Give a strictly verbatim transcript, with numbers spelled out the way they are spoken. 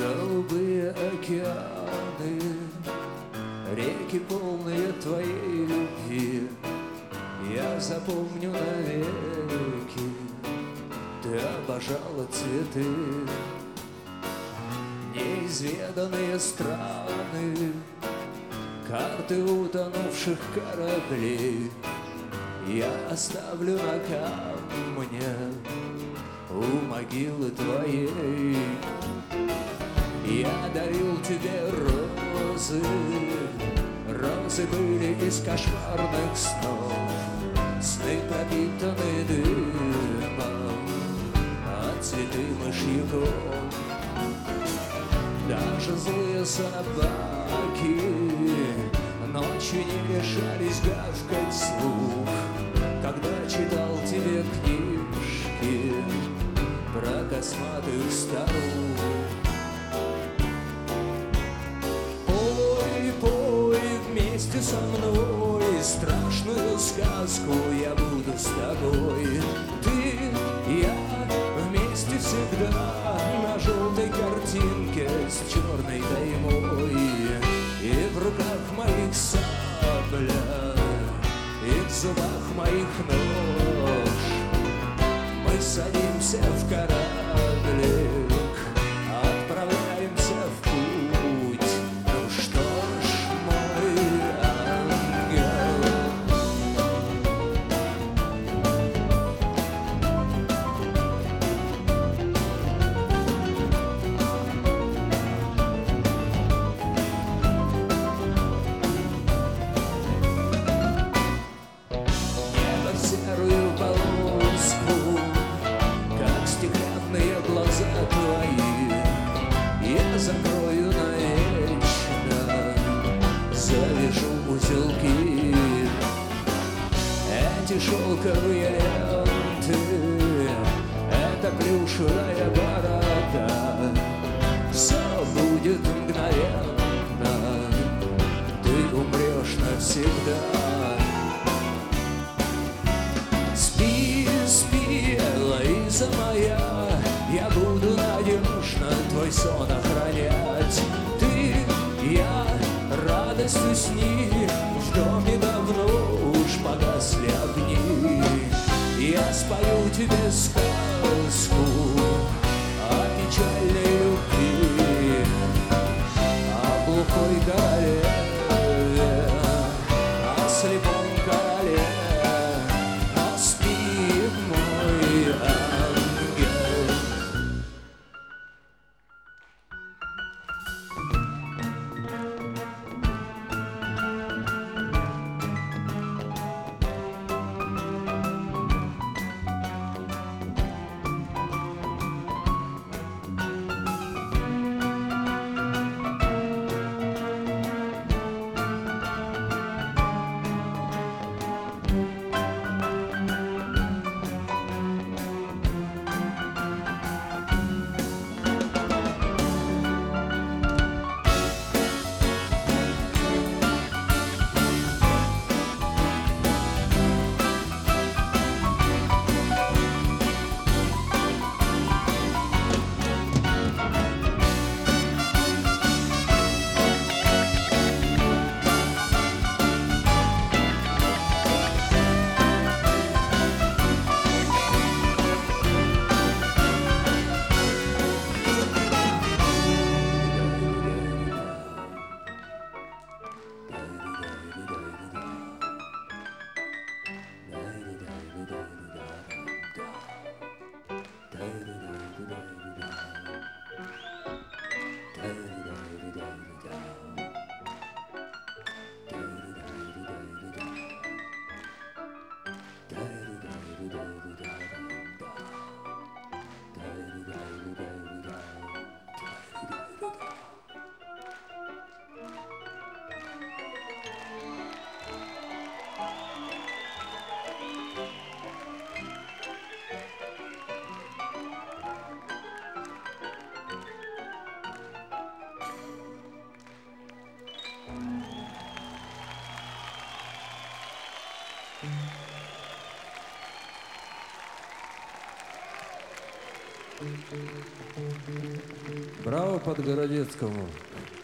Голубые океаны, реки, полные твоей любви, я запомню навеки. Ты обожала цветы, неизведанные страны, карты утонувших кораблей я оставлю на камне у могилы твоей. Я дарил тебе розы, розы были из кошмарных снов, сны пропитаны дымом, а цветы мышьяком. Даже злые собаки ночью не решались гавкать вслух, когда читал тебе книжки про косматых старух. Пой, пой вместе со мной страшную сказку, я буду с тобой. Ты, я, вместе всегда на желтой картинке с черной каймой. И в руках моих сабля, и в зубах моих нож. Мы садимся в кораблик, отправляемся в путь. Ну что ж, мой ангел. Небо в серую полоску, как стеклянные глаза твои, я закрою навечно, завяжу узелки. Эти шелковые ленты, это плюшевая борода, все будет мгновенно, ты умрешь навсегда. Спи, спи, Элоиза моя, я буду надежно твой сон охранять. Ты, я, радостью сни, в доме давно уж погасли огни. Я спою тебе сказку о печальной любви, о глухой королеве, о слепом короле. Но спи, мой ангел. Браво Подгородецкому.